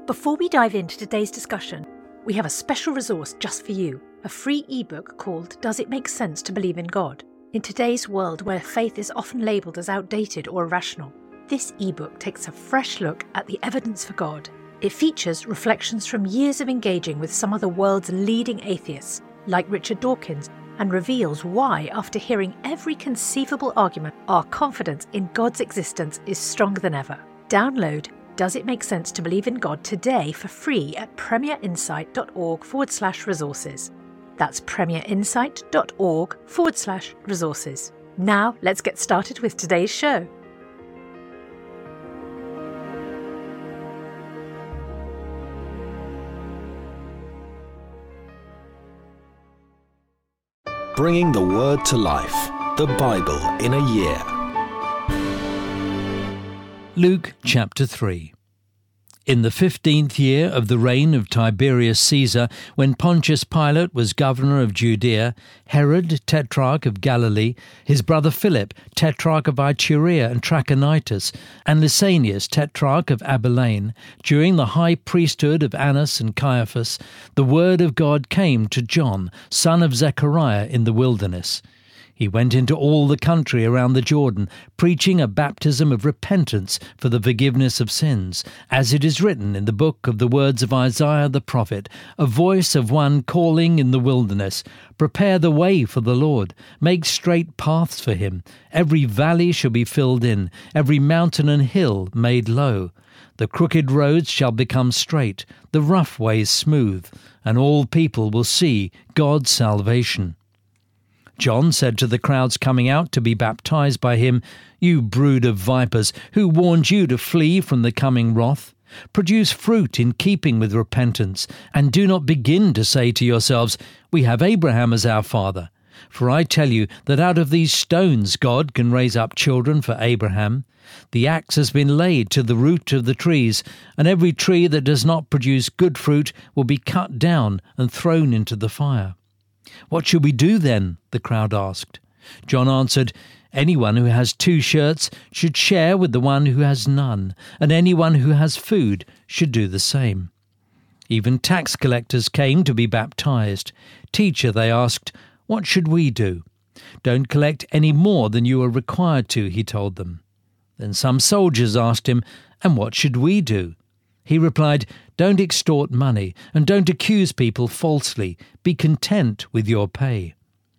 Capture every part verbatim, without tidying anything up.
Before we dive into today's discussion, we have a special resource just for you, a free ebook called Does It Make Sense to Believe in God? In today's world where faith is often labelled as outdated or irrational, this ebook takes a fresh look at the evidence for God. It features reflections from years of engaging with some of the world's leading atheists, like Richard Dawkins, and reveals why, after hearing every conceivable argument, our confidence in God's existence is stronger than ever. Download Does It Make Sense to Believe in God today for free at premierinsight.org forward slash resources. That's premierinsight.org forward slash resources. Now let's get started with today's show. Bringing the Word to life, the Bible in a year. Luke chapter three. In the fifteenth year of the reign of Tiberius Caesar, when Pontius Pilate was governor of Judea, Herod, tetrarch of Galilee, his brother Philip, tetrarch of Iturea and Trachonitis, and Lysanias, tetrarch of Abilene, during the high priesthood of Annas and Caiaphas, the word of God came to John, son of Zechariah, in the wilderness. He went into all the country around the Jordan, preaching a baptism of repentance for the forgiveness of sins, as it is written in the book of the words of Isaiah the prophet, a voice of one calling in the wilderness, "Prepare the way for the Lord, make straight paths for him. Every valley shall be filled in, every mountain and hill made low. The crooked roads shall become straight, the rough ways smooth, and all people will see God's salvation." John said to the crowds coming out to be baptized by him, "You brood of vipers, who warned you to flee from the coming wrath? Produce fruit in keeping with repentance, and do not begin to say to yourselves, 'We have Abraham as our father.' For I tell you that out of these stones God can raise up children for Abraham. The axe has been laid to the root of the trees, and every tree that does not produce good fruit will be cut down and thrown into the fire." "What should we do then?" the crowd asked. John answered, "Anyone who has two shirts should share with the one who has none, and anyone who has food should do the same." Even tax collectors came to be baptized. "Teacher," they asked, "what should we do?" "Don't collect any more than you are required to," he told them. Then some soldiers asked him, "And what should we do?" He replied, "Don't extort money, and don't accuse people falsely. Be content with your pay."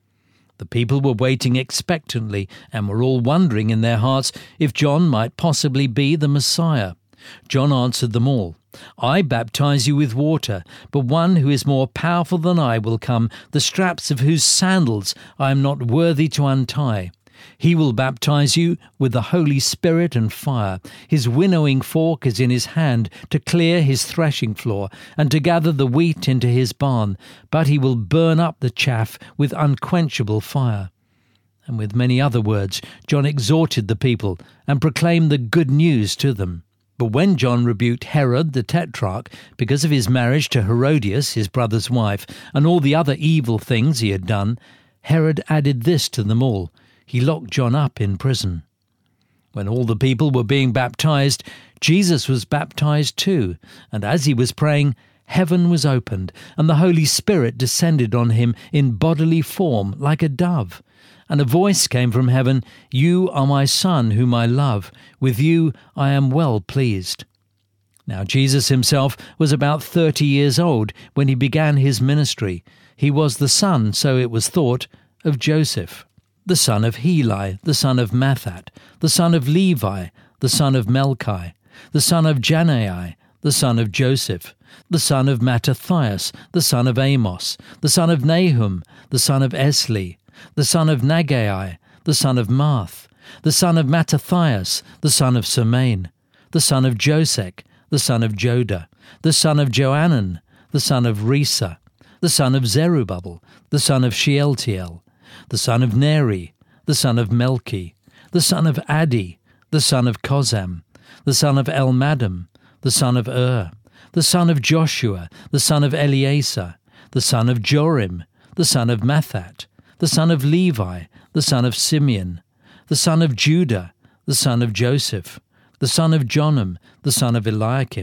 The people were waiting expectantly, and were all wondering in their hearts if John might possibly be the Messiah. John answered them all, "I baptize you with water, but one who is more powerful than I will come, the straps of whose sandals I am not worthy to untie. He will baptize you with the Holy Spirit and fire. His winnowing fork is in his hand to clear his threshing floor and to gather the wheat into his barn, but he will burn up the chaff with unquenchable fire." And with many other words, John exhorted the people and proclaimed the good news to them. But when John rebuked Herod the tetrarch because of his marriage to Herodias, his brother's wife, and all the other evil things he had done, Herod added this to them all: he locked John up in prison. When all the people were being baptized, Jesus was baptized too, and as he was praying, heaven was opened, and the Holy Spirit descended on him in bodily form like a dove. And a voice came from heaven, "You are my Son, whom I love. With you I am well pleased." Now Jesus himself was about thirty years old when he began his ministry. He was the son, so it was thought, of Joseph, the son of Heli, the son of Mathat, the son of Levi, the son of Melchi, the son of Janai, the son of Joseph, the son of Mattathias, the son of Amos, the son of Nahum, the son of Esli, the son of Nagai, the son of Maath, the son of Mattathias, the son of Semain, the son of Josech, the son of Joda, the son of Joanan, the son of Risa, the son of Zerubbabel, the son of Shealtiel, the son of Neri, the son of Melchi, the son of Addi, the son of Kozam, the son of Elmadam, the son of Ur, the son of Joshua, the son of Eleazar, the son of Jorim, the son of Mathat, the son of Levi, the son of Simeon, the son of Judah, the son of Joseph, the son of Jonam, the son of Eliakim,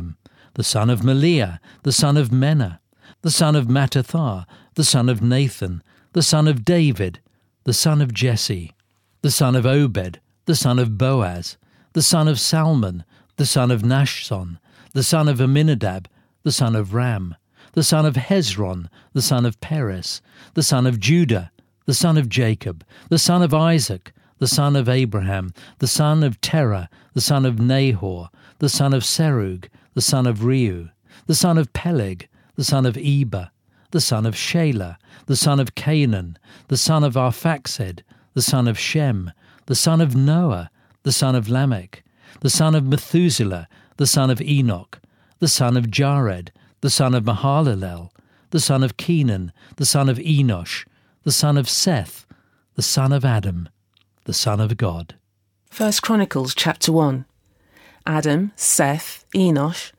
the son of Meliah, the son of Menah, the son of Mattatha, the son of Nathan, the son of David, the son of Jesse, the son of Obed, the son of Boaz, the son of Salmon, the son of Nashson, the son of Amminadab, the son of Ram, the son of Hezron, the son of Perez, the son of Judah, the son of Jacob, the son of Isaac, the son of Abraham, the son of Terah, the son of Nahor, the son of Serug, the son of Reu, the son of Peleg, the son of Eber, the son of Shelah, the son of Canaan, the son of Arphaxad, the son of Shem, the son of Noah, the son of Lamech, the son of Methuselah, the son of Enoch, the son of Jared, the son of Mahalalel, the son of Kenan, the son of Enosh, the son of Seth, the son of Adam, the son of God. First Chronicles chapter one. Adam, Seth, Enosh,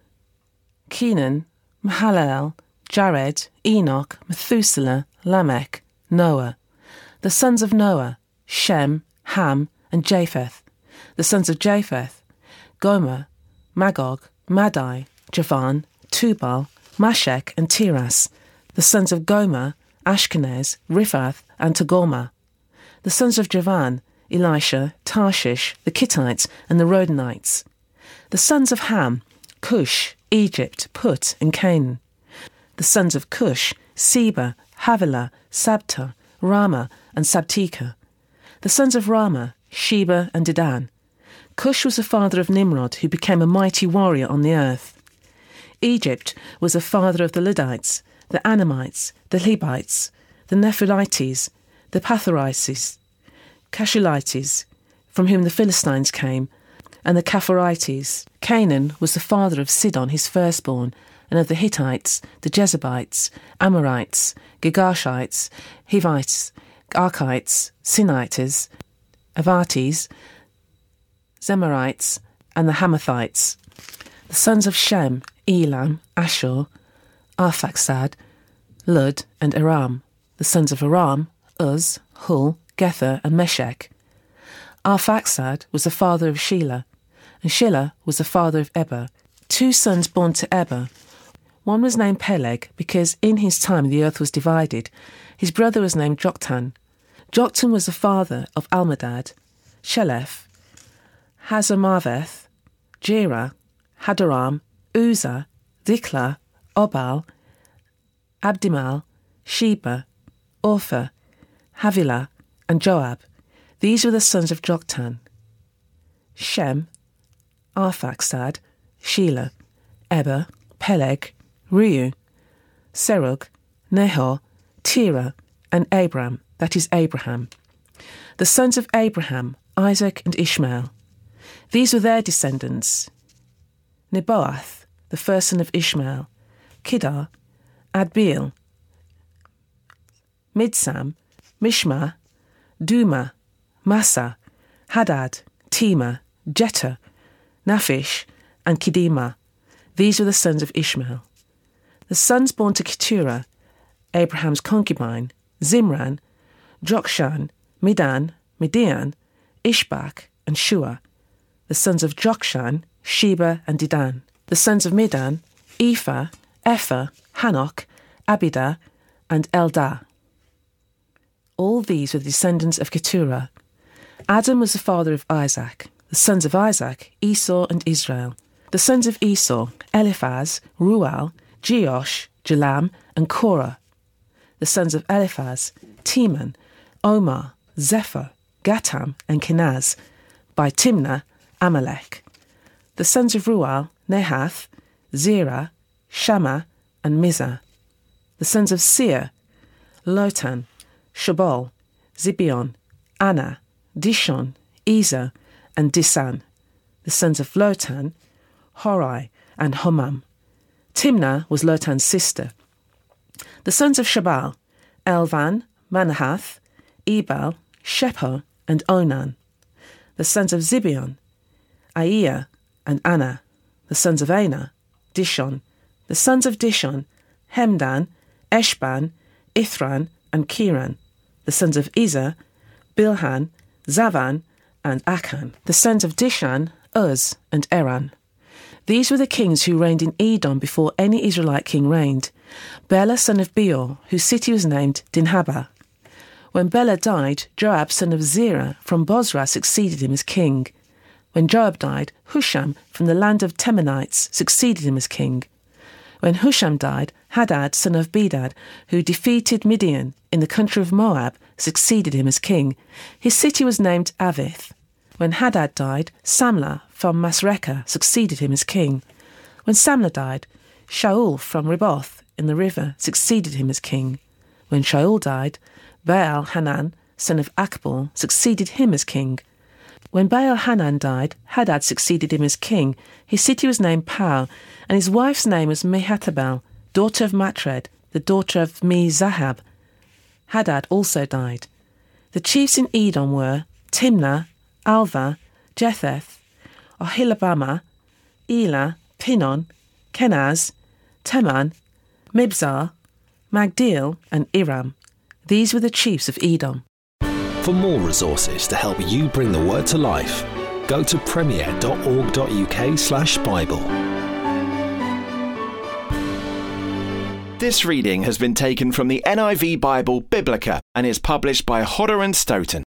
Kenan, Mahalalel, Jared, Enoch, Methuselah, Lamech, Noah. The sons of Noah, Shem, Ham, and Japheth. The sons of Japheth, Gomer, Magog, Madai, Javan, Tubal, Mashech, and Tiras. The sons of Gomer, Ashkenaz, Riphath, and Togarmah. The sons of Javan, Elisha, Tarshish, the Kittites, and the Rodanites. The sons of Ham, Cush, Egypt, Put, and Canaan. The sons of Cush, Seba, Havilah, Sabta, Ramah, and Sabteka. The sons of Ramah, Sheba, and Dedan. Cush was the father of Nimrod, who became a mighty warrior on the earth. Egypt was the father of the Lidites, the Anamites, the Lebites, the Nephilites, the Patharites, Cashulites, from whom the Philistines came, and the Capharites. Canaan was the father of Sidon, his firstborn, and of the Hittites, the Jezebites, Amorites, Girgashites, Hivites, Archites, Sinites, Avates, Zemarites, and the Hamathites. The sons of Shem, Elam, Ashur, Arphaxad, Lud, and Aram. The sons of Aram, Uz, Hul, Gether, and Meshech. Arphaxad was the father of Shelah, and Shelah was the father of Eber. Two sons born to Eber. One was named Peleg, because in his time the earth was divided. His brother was named Joktan. Joktan was the father of Almadad, Sheleph, Hazarmaveth, Jerah, Hadoram, Uzzah, Diklah, Obal, Abdimal, Sheba, Orpha, Havilah, and Joab. These were the sons of Joktan. Shem, Arphaxad, Shelah, Eber, Peleg, Reu, Serug, Nahor, Terah, and Abram, that is Abraham. The sons of Abraham, Isaac and Ishmael. These were their descendants: Nebaioth, the first son of Ishmael, Kedar, Adbeel, Midsam, Mishma, Duma, Massa, Hadad, Tema, Jether, Naphish, and Kedemah. These were the sons of Ishmael. The sons born to Keturah, Abraham's concubine, Zimran, Jokshan, Midan, Midian, Ishbak, and Shua. The sons of Jokshan, Sheba, and Dedan. The sons of Midan, Ephah, Epher, Hanok, Abidah, and Eldah. All these were the descendants of Keturah. Adam was the father of Isaac. The sons of Isaac, Esau and Israel. The sons of Esau, Eliphaz, Ruel, Jeush, Jalam, and Korah. The sons of Eliphaz, Teman, Omar, Zephyr, Gatam, and Kenaz. By Timnah, Amalek. The sons of Ruel, Nehath, Zerah, Shammah, and Mizah. The sons of Seir, Lotan, Shobal, Zibeon, Anna, Dishon, Ezer, and Disan. The sons of Lotan, Horai, and Homam. Timnah was Lotan's sister. The sons of Shabal, Elvan, Manahath, Ebal, Shepho, and Onan. The sons of Zibeon, Aiah, and Anna. The sons of Anah, Dishon. The sons of Dishon, Hemdan, Eshban, Ithran, and Kiran. The sons of Ezer, Bilhan, Zavan, and Achan. The sons of Dishan, Uz, and Eran. These were the kings who reigned in Edom before any Israelite king reigned. Bela son of Beor, whose city was named Dinhabah. When Bela died, Joab son of Zerah from Bozrah succeeded him as king. When Joab died, Husham from the land of Temanites succeeded him as king. When Husham died, Hadad son of Bedad, who defeated Midian in the country of Moab, succeeded him as king. His city was named Avith. When Hadad died, Samlah from Masrekah succeeded him as king. When Samlah died, Shaul from Ribboth in the river succeeded him as king. When Shaul died, Baal-Hanan, son of Akbor, succeeded him as king. When Baal-Hanan died, Hadad succeeded him as king. His city was named Pau, and his wife's name was Mehetabel, daughter of Matred, the daughter of Me-Zahab. Hadad also died. The chiefs in Edom were Timnah, Alva, Jetheth, Ohilabama, Elah, Pinon, Kenaz, Teman, Mibzar, Magdiel, and Iram. These were the chiefs of Edom. For more resources to help you bring the word to life, go to premier.org.uk slash Bible. This reading has been taken from the N I V Bible Biblica and is published by Hodder and Stoughton.